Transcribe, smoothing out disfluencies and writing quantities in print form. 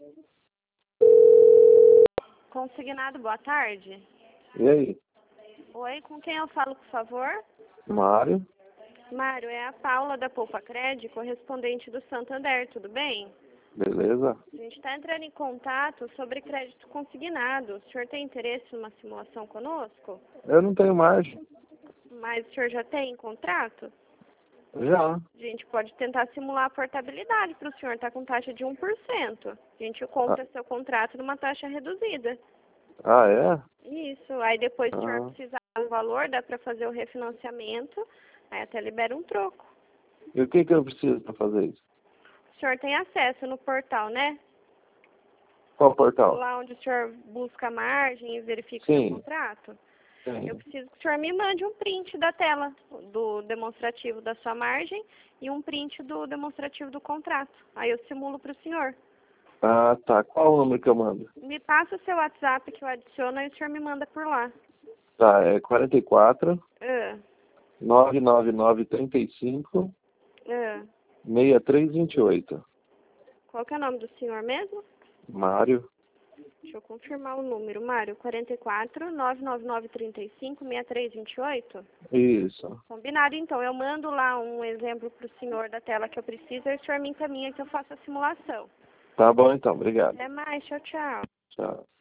Consignado, boa tarde. E aí? Oi, com quem eu falo, por favor? Mário? Mário, é a Paula da Poupa Cred, correspondente do Santander, tudo bem? Beleza? A gente está entrando em contato sobre crédito consignado. O senhor tem interesse numa simulação conosco? Eu não tenho margem. Mas o senhor já tem contrato? Já. A gente pode tentar simular a portabilidade para o senhor estar com taxa de 1%. A gente compra seu contrato numa taxa reduzida. Ah, é? Isso. Aí depois, se o senhor Ah. precisar do valor, dá para fazer o refinanciamento, aí até libera um troco. E o que eu preciso para fazer isso? O senhor tem acesso no portal, né? Qual portal? Lá onde o senhor busca a margem e verifica o Sim. seu contrato. Sim. Eu preciso que o senhor me mande um print da tela do demonstrativo da sua margem e um print do demonstrativo do contrato. Aí eu simulo para o senhor. Ah, tá. Qual o número que eu mando? Me passa o seu WhatsApp que eu adiciono e o senhor me manda por lá. Tá, é 44 Ah, 99935 ah. 6328. Qual que é o nome do senhor mesmo? Mário? Deixa eu confirmar o número. Mário, 44 99935 6328. Isso. Combinado, então. Eu mando lá um exemplo para o senhor da tela que eu preciso e o senhor me encaminha que eu faço a simulação. Tá bom então, obrigado. Até mais. Tchau, tchau. Tchau.